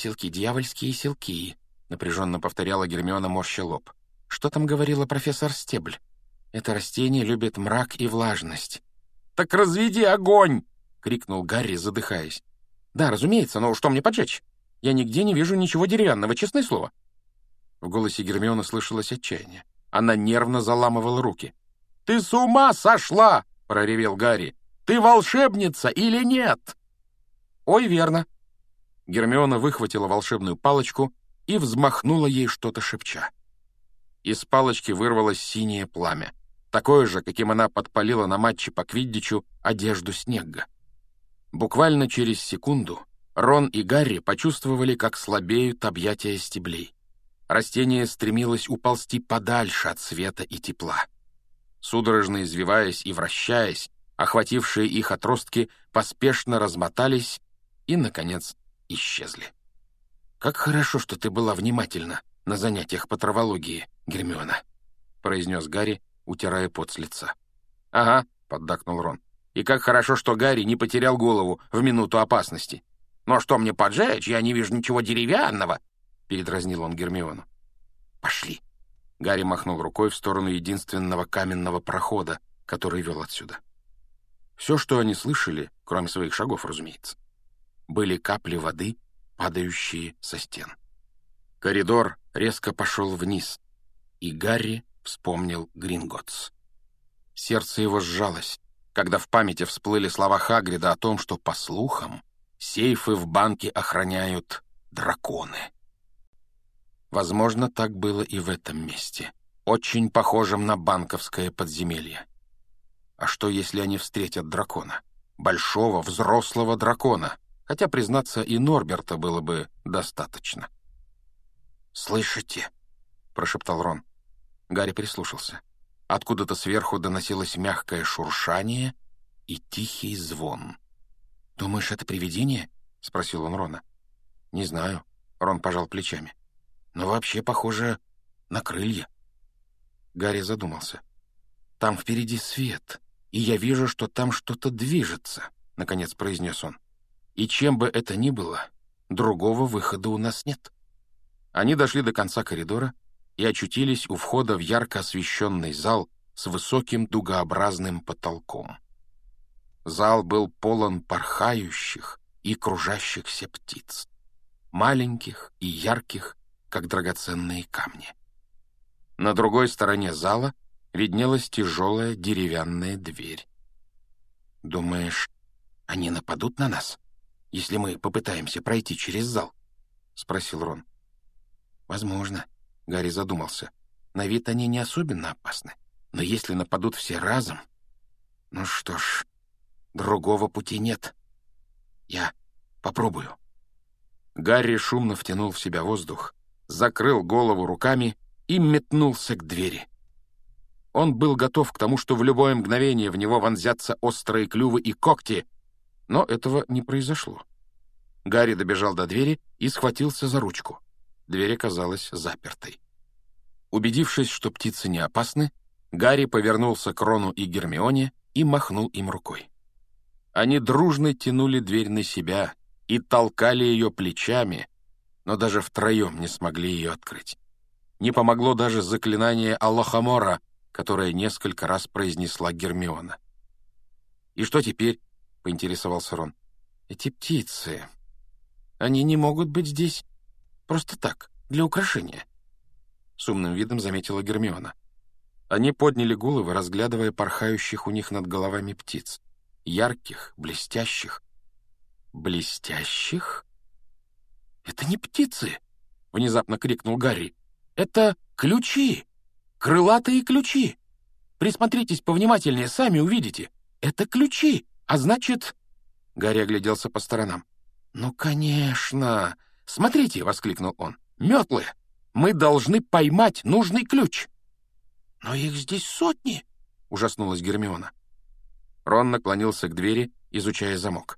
селки», — напряженно повторяла Гермиона, морща лоб. «Что там говорила профессор Стебль? Это растение любит мрак и влажность». «Так разведи огонь!» — крикнул Гарри, задыхаясь. «Да, разумеется, но что мне поджечь? Я нигде не вижу ничего деревянного, честное слово». В голосе Гермионы слышалось отчаяние. Она нервно заламывала руки. «Ты с ума сошла!» — проревел Гарри. «Ты волшебница или нет?» «Ой, верно». Гермиона выхватила волшебную палочку и взмахнула ей, что-то шепча. Из палочки вырвалось синее пламя, такое же, каким она подпалила на матче по квиддичу одежду Снегга. Буквально через секунду Рон и Гарри почувствовали, как слабеют объятия стеблей. Растение стремилось уползти подальше от света и тепла. Судорожно извиваясь и вращаясь, охватившие их отростки поспешно размотались и, наконец, исчезли. «Как хорошо, что ты была внимательна на занятиях по травологии, Гермиона», — произнес Гарри, утирая пот с лица. «Ага», — поддакнул Рон. «И как хорошо, что Гарри не потерял голову в минуту опасности. Но что мне поджечь? Я не вижу ничего деревянного». передразнил он Гермиону. Пошли. Гарри махнул рукой в сторону единственного каменного прохода, который вел отсюда. Все, что они слышали, кроме своих шагов, разумеется, были капли воды, падающие со стен. Коридор резко пошел вниз, и Гарри вспомнил Гринготтс. Сердце его сжалось, когда в памяти всплыли слова Хагрида о том, что, по слухам, сейфы в банке охраняют драконы. Возможно, так было и в этом месте, очень похожем на банковское подземелье. А что, если они встретят дракона? Большого, взрослого дракона, хотя, признаться, и Норберта было бы достаточно. «Слышите?» — прошептал Рон. Гарри прислушался. Откуда-то сверху доносилось мягкое шуршание и тихий звон. «Думаешь, это привидение?» — спросил он Рона. «Не знаю», — Рон пожал плечами. «Но вообще похоже на крылья». Гарри задумался. «Там впереди свет, и я вижу, что там что-то движется», — наконец произнес он. «И чем бы это ни было, другого выхода у нас нет». Они дошли до конца коридора и очутились у входа в ярко освещенный зал с высоким дугообразным потолком. Зал был полон порхающих и кружащихся птиц, маленьких и ярких, как драгоценные камни. На другой стороне зала виднелась тяжелая деревянная дверь. «Думаешь, они нападут на нас, если мы попытаемся пройти через зал?» — спросил Рон. «Возможно», — Гарри задумался. «На вид они не особенно опасны. Но если нападут все разом... Ну что ж, другого пути нет. Я попробую». Гарри шумно втянул в себя воздух, закрыл голову руками и метнулся к двери. Он был готов к тому, что в любое мгновение в него вонзятся острые клювы и когти, но этого не произошло. Гарри добежал до двери и схватился за ручку. Дверь оказалась запертой. Убедившись, что птицы не опасны, Гарри повернулся к Рону и Гермионе и махнул им рукой. Они дружно тянули дверь на себя и толкали ее плечами, но даже втроем не смогли ее открыть. Не помогло даже заклинание Аллахамора, которое несколько раз произнесла Гермиона. «И что теперь?» — поинтересовался Рон. «Эти птицы... Они не могут быть здесь просто так, для украшения», — с умным видом заметила Гермиона. Они подняли головы, разглядывая порхающих у них над головами птиц. Ярких, блестящих. «Блестящих? Это не птицы!» — внезапно крикнул Гарри. «Это ключи! Крылатые ключи! Присмотритесь повнимательнее, сами увидите. Это ключи, а значит...» Гарри огляделся по сторонам. «Ну, конечно! Смотрите!» — воскликнул он. «Метлы! Мы должны поймать нужный ключ!» «Но их здесь сотни!» — ужаснулась Гермиона. Рон наклонился к двери, изучая замок.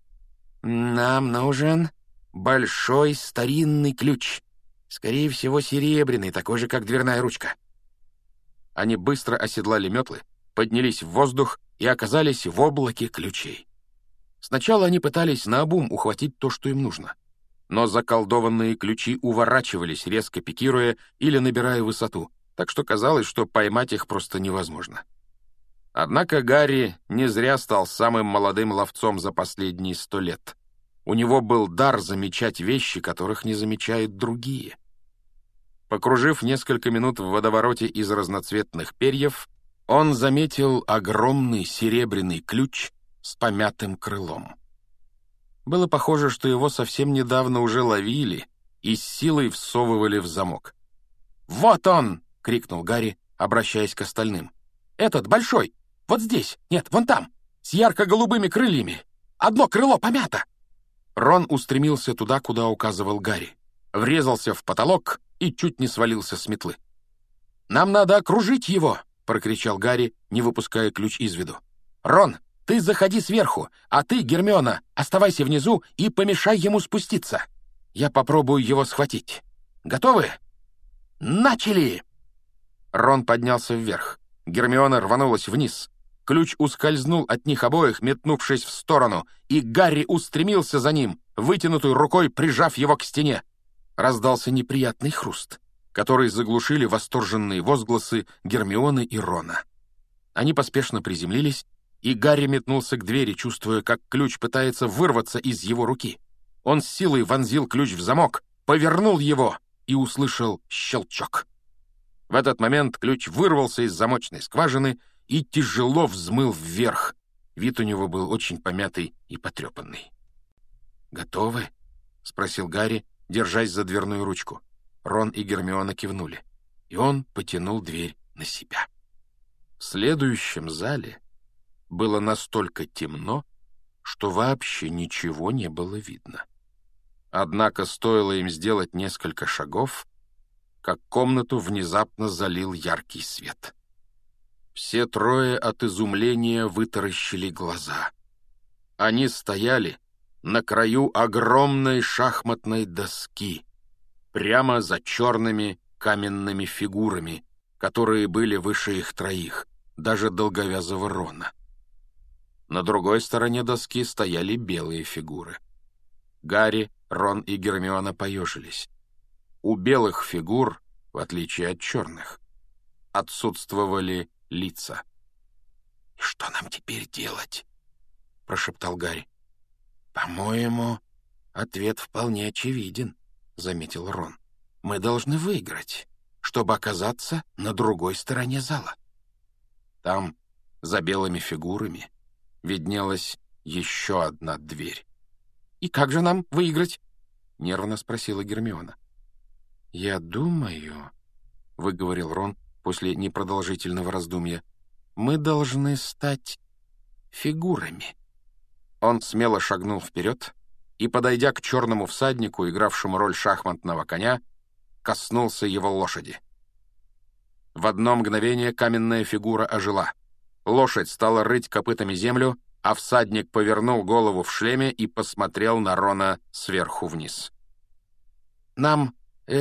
«Нам нужен большой старинный ключ. Скорее всего, серебряный, такой же, как дверная ручка». Они быстро оседлали метлы, поднялись в воздух и оказались в облаке ключей. Сначала они пытались наобум ухватить то, что им нужно. Но заколдованные ключи уворачивались, резко пикируя или набирая высоту, так что казалось, что поймать их просто невозможно. Однако Гарри не зря стал самым молодым ловцом за последние 100 лет. У него был дар замечать вещи, которых не замечают другие. Покружив несколько минут в водовороте из разноцветных перьев, он заметил огромный серебряный ключ с помятым крылом. Было похоже, что его совсем недавно уже ловили и с силой всовывали в замок. «Вот он!» — крикнул Гарри, обращаясь к остальным. «Этот большой! Вот здесь! Нет, вон там! С ярко-голубыми крыльями! Одно крыло помято!» Рон устремился туда, куда указывал Гарри, врезался в потолок и чуть не свалился с метлы. «Нам надо окружить его!» — прокричал Гарри, не выпуская ключ из виду. «Рон, ты заходи сверху, а ты, Гермиона, оставайся внизу и помешай ему спуститься. Я попробую его схватить. Готовы? Начали!» Рон поднялся вверх. Гермиона рванулась вниз. Ключ ускользнул от них обоих, метнувшись в сторону, и Гарри устремился за ним, вытянутой рукой прижав его к стене. раздался неприятный хруст, который заглушили восторженные возгласы Гермионы и Рона. Они поспешно приземлились, и Гарри метнулся к двери, чувствуя, как ключ пытается вырваться из его руки. Он с силой вонзил ключ в замок, повернул его и услышал щелчок. В этот момент ключ вырвался из замочной скважины и тяжело взмыл вверх. Вид у него был очень помятый и потрепанный. «Готовы?» — спросил Гарри, держась за дверную ручку. Рон и Гермиона кивнули, и он потянул дверь на себя. В следующем зале было настолько темно, что вообще ничего не было видно. Однако стоило им сделать несколько шагов, как комнату внезапно залил яркий свет. Все трое от изумления вытаращили глаза. Они стояли на краю огромной шахматной доски, прямо за черными каменными фигурами, которые были выше их троих, даже долговязого Рона. На другой стороне доски стояли белые фигуры. Гарри, Рон и Гермиона поежились. У белых фигур, в отличие от черных, отсутствовали лица. «И что нам теперь делать?» — прошептал Гарри. «По-моему, ответ вполне очевиден», — заметил Рон. «Мы должны выиграть, чтобы оказаться на другой стороне зала». Там, за белыми фигурами, виднелась еще одна дверь. «И как же нам выиграть?» — нервно спросила Гермиона. «Я думаю», — выговорил Рон после непродолжительного раздумья, «мы должны стать фигурами». Он смело шагнул вперед и, подойдя к черному всаднику, игравшему роль шахматного коня, коснулся его лошади. В одно мгновение каменная фигура ожила. Лошадь стала рыть копытами землю, а всадник повернул голову в шлеме и посмотрел на Рона сверху вниз. «Нам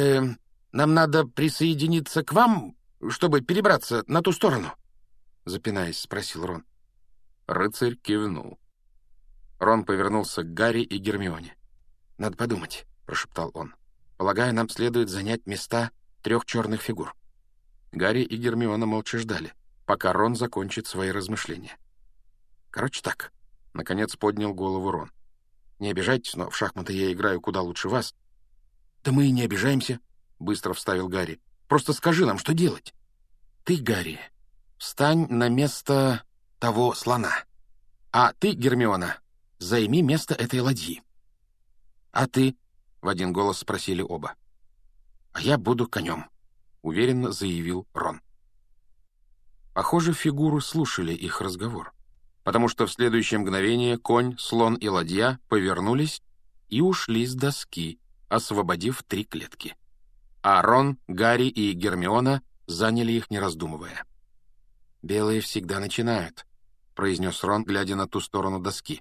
надо присоединиться к вам, чтобы перебраться на ту сторону?» — запинаясь, спросил Рон. Рыцарь кивнул. Рон повернулся к Гарри и Гермионе. «Надо подумать», — прошептал он. «Полагаю, нам следует занять места 3 черных фигур». Гарри и Гермиона молча ждали, пока Рон закончит свои размышления. «Короче так», — наконец поднял голову Рон. «Не обижайтесь, но в шахматы я играю куда лучше вас». «Да мы и не обижаемся», — быстро вставил Гарри. «Просто скажи нам, что делать». «Ты, Гарри, встань на место того слона. А ты, Гермиона, займи место этой ладьи». «А ты?» — в один голос спросили оба. «А я буду конем», — уверенно заявил Рон. Похоже, фигуры слушали их разговор, потому что в следующее мгновение конь, слон и ладья повернулись и ушли с доски, освободив 3 клетки. А Рон, Гарри и Гермиона заняли их, не раздумывая. «Белые всегда начинают», — произнес Рон, глядя на ту сторону доски.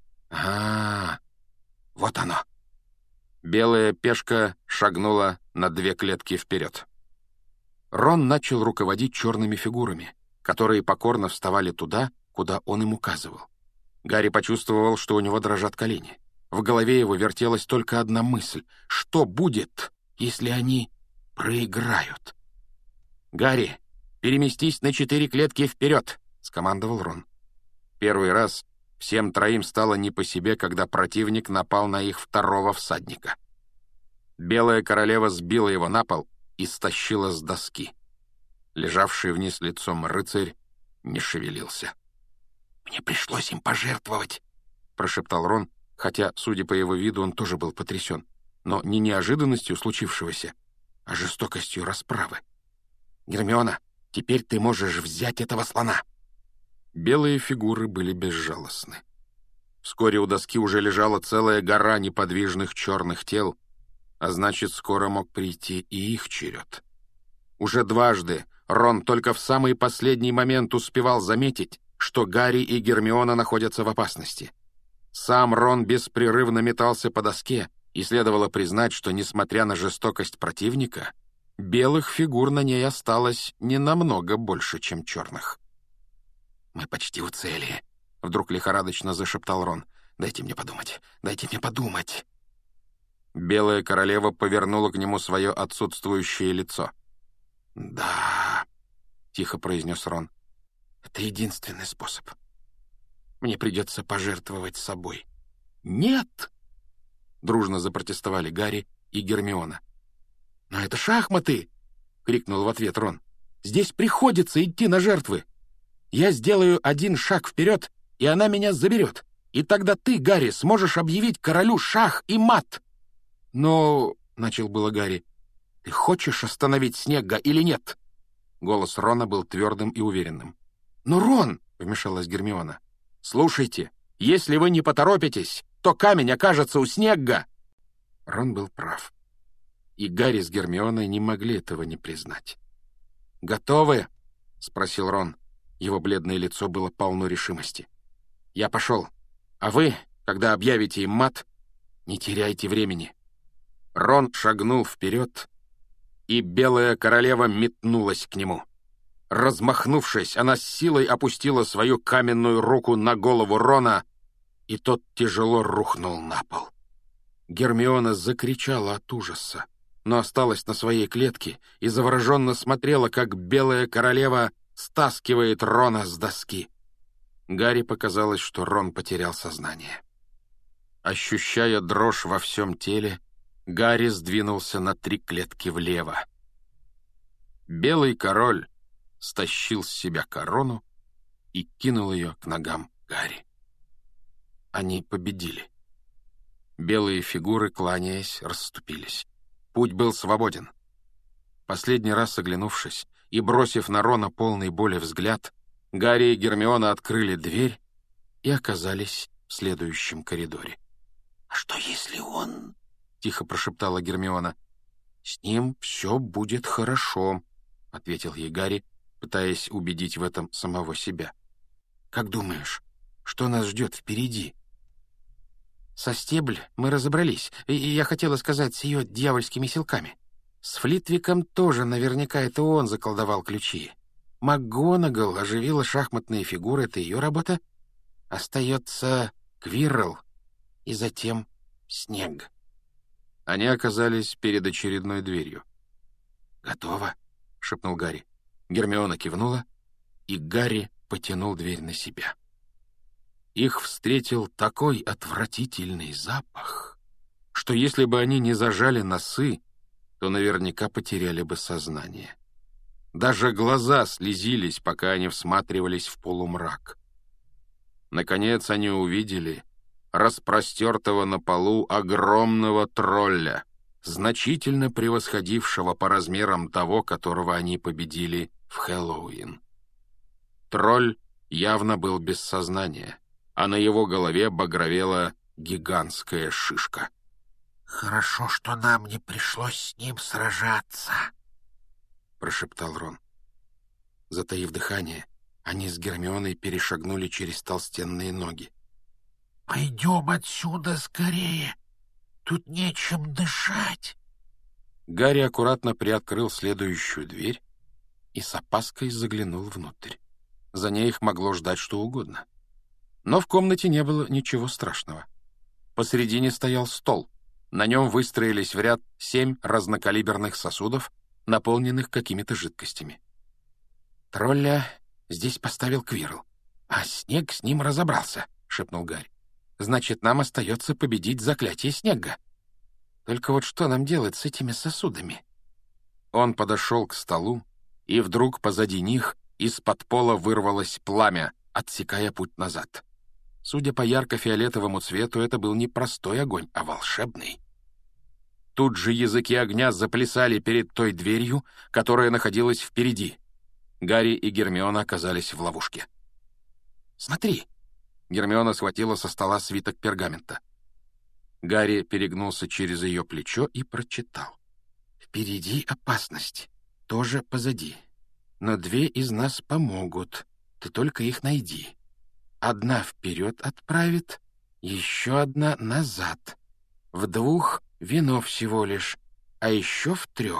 Вот оно». Белая пешка шагнула на 2 клетки вперед. Рон начал руководить черными фигурами, которые покорно вставали туда, куда он им указывал. Гарри почувствовал, что у него дрожат колени. В голове его вертелась только одна мысль: что будет, если они проиграют? «Гарри, переместись на 4 клетки вперед!» — скомандовал Рон. Первый раз всем троим стало не по себе, когда противник напал на их 2-го всадника. Белая королева сбила его на пол и стащила с доски. Лежавший вниз лицом рыцарь не шевелился. «Мне пришлось им пожертвовать», — прошептал Рон, хотя, судя по его виду, он тоже был потрясен, но не неожиданностью случившегося, а жестокостью расправы. «Гермиона, теперь ты можешь взять этого слона». Белые фигуры были безжалостны. Вскоре у доски уже лежала целая гора неподвижных черных тел, а значит, скоро мог прийти и их черед. Уже дважды Рон только в самый последний момент успевал заметить, что Гарри и Гермиона находятся в опасности. Сам Рон беспрерывно метался по доске, и следовало признать, что, несмотря на жестокость противника, белых фигур на ней осталось не намного больше, чем черных. «Мы почти у цели», — вдруг лихорадочно зашептал Рон. «Дайте мне подумать, дайте мне подумать». Белая королева повернула к нему свое отсутствующее лицо. «Да», — тихо произнес Рон, — «это единственный способ. Мне придется пожертвовать собой». «Нет!» — дружно запротестовали Гарри и Гермиона. «Но это шахматы!» — крикнул в ответ Рон. «Здесь приходится идти на жертвы. Я сделаю один шаг вперед, и она меня заберет. И тогда ты, Гарри, сможешь объявить королю шах и мат». «Но...» — начал было Гарри. «Ты хочешь остановить Снегга или нет?» Голос Рона был твердым и уверенным. «Но, Рон!» — вмешалась Гермиона. «Слушайте, если вы не поторопитесь, то камень окажется у Снегга!» Рон был прав. И Гарри с Гермионой не могли этого не признать. «Готовы?» — спросил Рон. Его бледное лицо было полно решимости. «Я пошел. А вы, когда объявите им мат, не теряйте времени». Рон шагнул вперед, и белая королева метнулась к нему. Размахнувшись, она с силой опустила свою каменную руку на голову Рона, и тот тяжело рухнул на пол. Гермиона закричала от ужаса, но осталась на своей клетке и завороженно смотрела, как белая королева стаскивает Рона с доски. Гарри показалось, что Рон потерял сознание. Ощущая дрожь во всем теле, Гарри сдвинулся на 3 клетки влево. Белый король стащил с себя корону и кинул ее к ногам Гарри. Они победили. Белые фигуры, кланяясь, расступились. Путь был свободен. Последний раз оглянувшись и бросив на Рона полный боли взгляд, Гарри и Гермиона открыли дверь и оказались в следующем коридоре. «А что, если он...» — тихо прошептала Гермиона. «С ним все будет хорошо», — ответил ей Гарри, пытаясь убедить в этом самого себя. «Как думаешь, что нас ждет впереди?» «Со Стебль мы разобрались, и я хотела сказать, с ее дьявольскими силками. С Флитвиком тоже наверняка это он заколдовал ключи. МакГонагал оживила шахматные фигуры, это ее работа. Остается Квиррелл и затем Снегг». Они оказались перед очередной дверью. «Готово», — шепнул Гарри. Гермиона кивнула, и Гарри потянул дверь на себя. Их встретил такой отвратительный запах, что если бы они не зажали носы, то наверняка потеряли бы сознание. Даже глаза слезились, пока они всматривались в полумрак. Наконец они увидели распростертого на полу огромного тролля, значительно превосходившего по размерам того, которого они победили в Хэллоуин. Тролль явно был без сознания, а на его голове багровела гигантская шишка. «Хорошо, что нам не пришлось с ним сражаться», — прошептал Рон. Затаив дыхание, они с Гермионой перешагнули через толстенные ноги. «Пойдем отсюда скорее. Тут нечем дышать». Гарри аккуратно приоткрыл следующую дверь и с опаской заглянул внутрь. За ней их могло ждать что угодно. Но в комнате не было ничего страшного. Посредине стоял стол. На нем выстроились в ряд 7 разнокалиберных сосудов, наполненных какими-то жидкостями. «Тролля здесь поставил Квиррелл, а Снегг с ним разобрался», — шепнул Гарри. «Значит, нам остается победить заклятие Снегга. Только вот что нам делать с этими сосудами?» Он подошел к столу, и вдруг позади них из-под пола вырвалось пламя, отсекая путь назад. Судя по ярко-фиолетовому цвету, это был не простой огонь, а волшебный. Тут же языки огня заплясали перед той дверью, которая находилась впереди. Гарри и Гермиона оказались в ловушке. «Смотри!» Гермиона схватила со стола свиток пергамента. Гарри перегнулся через ее плечо и прочитал. «Впереди опасность, тоже позади. Но 2 из нас помогут, ты только их найди. Одна вперед отправит, еще одна назад. В 2 вино всего лишь, а еще в 3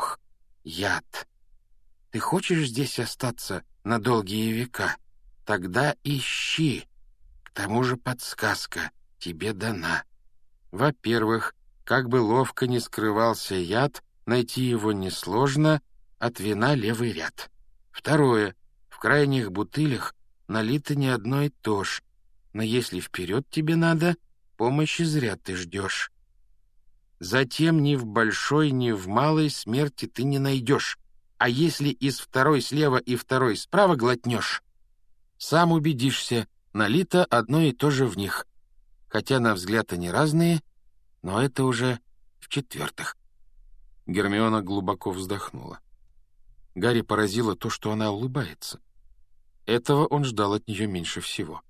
яд. Ты хочешь здесь остаться на долгие века? Тогда ищи. К тому же подсказка тебе дана. Во-первых, Как бы ловко ни скрывался яд, найти его несложно, от вина левый ряд. Второе. В крайних бутылях налито не одно и то ж, но если вперед тебе надо, помощи зря ты ждешь. Затем ни в большой, ни в малой смерти ты не найдешь, а если из второй слева и второй справа глотнешь, сам убедишься, налито одно и то же в них, хотя на взгляд они разные, но это уже в-четвертых. Гермиона глубоко вздохнула. Гарри поразило то, что она улыбается. Этого он ждал от нее меньше всего.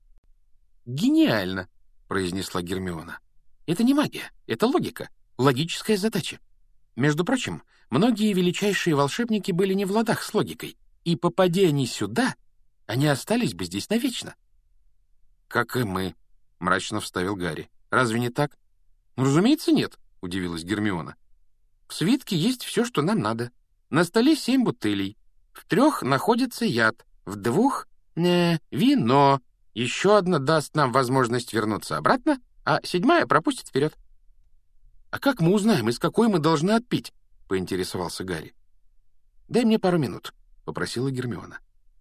«Гениально!» — произнесла Гермиона. «Это не магия, это логика, логическая задача. Между прочим, многие величайшие волшебники были не в ладах с логикой, и, попадя они сюда, они остались бы здесь навечно». «Как и мы», — мрачно вставил Гарри. «Разве не так?» «Ну, разумеется, нет», — удивилась Гермиона. «В свитке есть все, что нам надо. На столе 7 бутылей. В 3 находится яд, в 2 — вино. Еще одна даст нам возможность вернуться обратно, а 7 пропустит вперед». «А как мы узнаем, из какой мы должны отпить?» — поинтересовался Гарри. «Дай мне пару минут», — попросила Гермиона.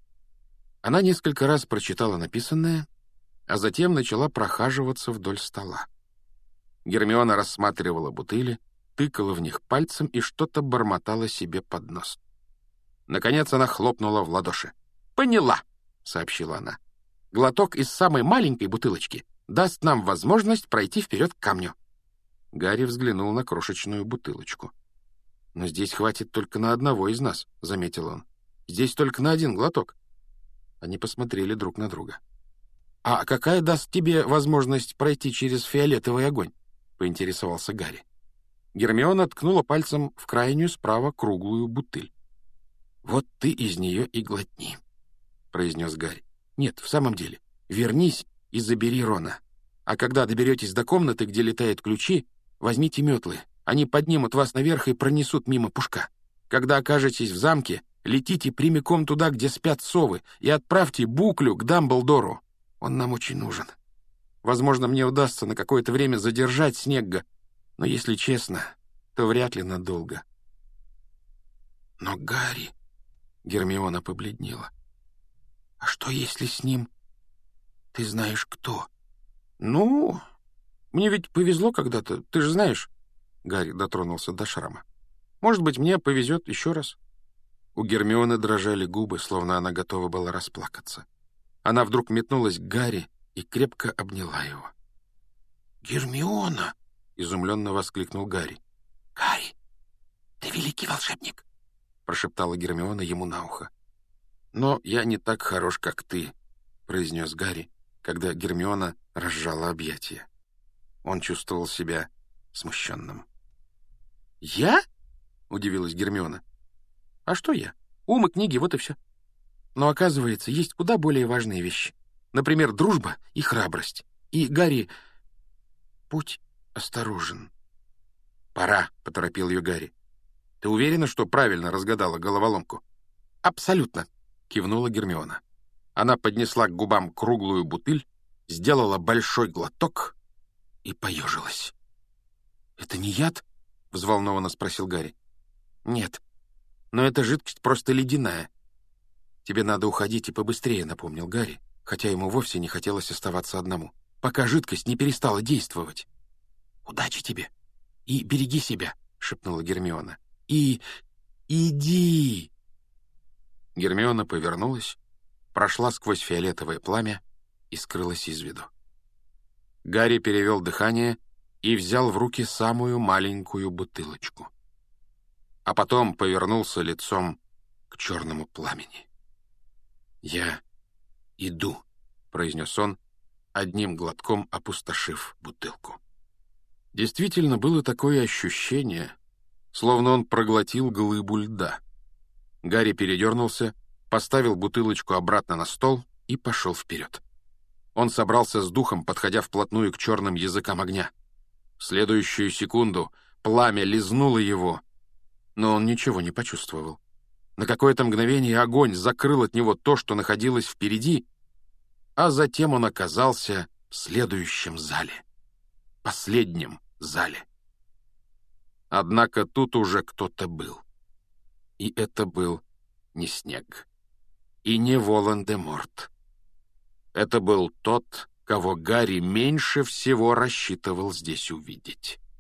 Она несколько раз прочитала написанное, а затем начала прохаживаться вдоль стола. Гермиона рассматривала бутыли, тыкала в них пальцем и что-то бормотала себе под нос. Наконец она хлопнула в ладоши. «Поняла», — сообщила она. «Глоток из самой маленькой бутылочки даст нам возможность пройти вперед к камню». Гарри взглянул на крошечную бутылочку. «Но здесь хватит только на одного из нас», — заметил он. «Здесь только на 1 глоток». Они посмотрели друг на друга. «А какая даст тебе возможность пройти через фиолетовый огонь?» — поинтересовался Гарри. Гермиона ткнула пальцем в крайнюю справа круглую бутыль. «Вот ты из нее и глотни», — произнес Гарри. «Нет, в самом деле, вернись и забери Рона. А когда доберетесь до комнаты, где летают ключи, возьмите метлы. Они поднимут вас наверх и пронесут мимо пушка. Когда окажетесь в замке, летите прямиком туда, где спят совы, и отправьте буклю к Дамблдору. Он нам очень нужен. Возможно, мне удастся на какое-то время задержать Снегга, но, если честно, то вряд ли надолго». «Но Гарри...» — Гермиона побледнела. «А что, если с ним ты знаешь кто?» «Ну, мне ведь повезло когда-то, ты же знаешь...» Гарри дотронулся до шрама. «Может быть, мне повезет еще раз». У Гермионы дрожали губы, словно она готова была расплакаться. Она вдруг метнулась к Гарри и крепко обняла его. «Гермиона!» — изумленно воскликнул Гарри. «Гарри, ты великий волшебник!» — прошептала Гермиона ему на ухо. «Но я не так хорош, как ты», — произнес Гарри, когда Гермиона разжала объятия. Он чувствовал себя смущенным. «Я?» — удивилась Гермиона. «А что я? Ум и книги, вот и все. Но, оказывается, есть куда более важные вещи. Например, дружба и храбрость. И, Гарри, будь осторожен». «Пора», — поторопил ее Гарри. «Ты уверена, что правильно разгадала головоломку?» «Абсолютно», — кивнула Гермиона. Она поднесла к губам круглую бутыль, сделала большой глоток и поежилась. «Это не яд?» — взволнованно спросил Гарри. «Нет, но эта жидкость просто ледяная». «Тебе надо уходить и побыстрее», — напомнил Гарри, хотя ему вовсе не хотелось оставаться одному, пока жидкость не перестала действовать. «Удачи тебе и береги себя», — шепнула Гермиона. «И иди!» Гермиона повернулась, прошла сквозь фиолетовое пламя и скрылась из виду. Гарри перевел дыхание и взял в руки самую маленькую бутылочку. А потом повернулся лицом к черному пламени. «Я иду», — произнес он, одним глотком опустошив бутылку. Действительно, было такое ощущение, словно он проглотил глыбу льда. Гарри передернулся, поставил бутылочку обратно на стол и пошел вперед. Он собрался с духом, подходя вплотную к черным языкам огня. В следующую секунду пламя лизнуло его, но он ничего не почувствовал. На какое-то мгновение огонь закрыл от него то, что находилось впереди, а затем он оказался в следующем зале. Последнем зале. Однако тут уже кто-то был. И это был не Снегг. И не Волан-де-Морт. Это был тот, кого Гарри меньше всего рассчитывал здесь увидеть.